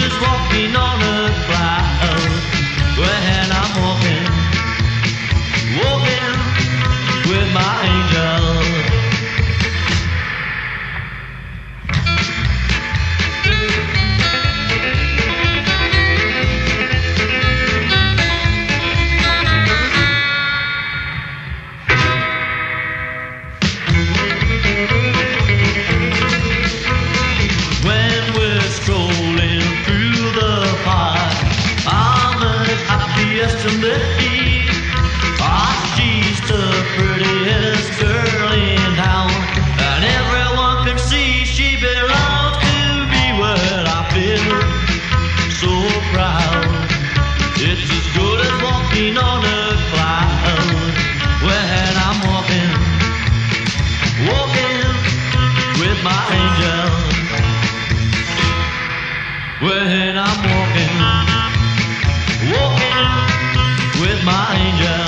is walking on a cloud when I'm walking, walking with my angel. She's the prettiest girl in town, and everyone can see she belongs to me. Well, I feel so proud. It's as good as walking on a cloud when I'm walking, walking with my angel. When I'm walking, walking with my angel.